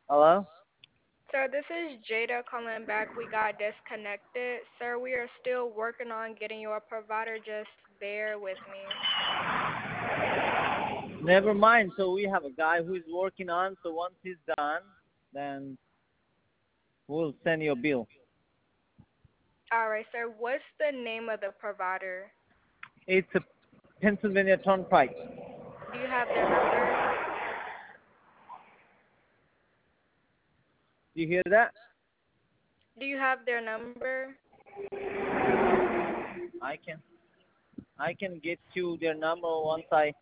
Hello? Sir, this is Jada calling back. We got disconnected. Sir, we are still working on getting you a provider. Just bear with me. Never mind. So we have a guy who is working on. So once he's done, then we'll send you a bill. All right, sir. What's the name of the provider? It's a Pennsylvania Turnpike. Do you have their number? Do you hear that? Do you have their number? I can I can get you their number once I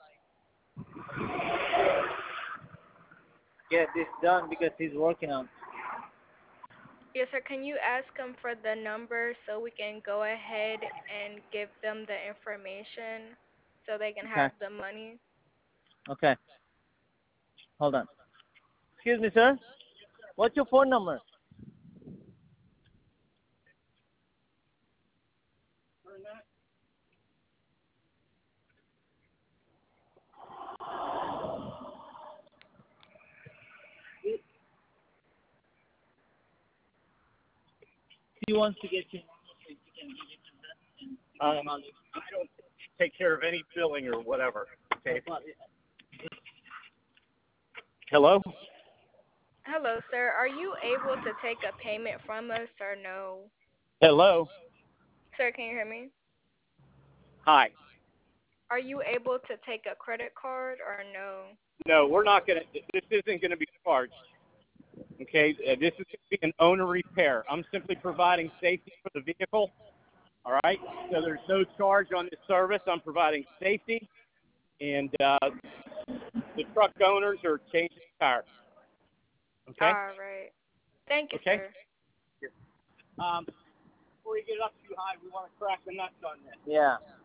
get this done because he's working on. Yes, sir. Can you ask them for the number so we can go ahead and give them the information so they can Okay. have the money? Okay. Hold on. Excuse me, sir. What's your phone number? He wants to get you. I don't take care of any billing or whatever. Okay. Hello? Hello, sir. Are you able to take a payment from us or no? Hello? Sir, can you hear me? Hi. Are you able to take a credit card or no? No, we're not going to, this isn't going to be charged. Okay. This is going to be an owner repair. I'm simply providing safety for the vehicle. All right. So there's no charge on this service. I'm providing safety, and the truck owners are changing tires. Okay. All right. Thank you, Okay. sir. Before you get it up too high, we want to crack the nuts on this. Yeah.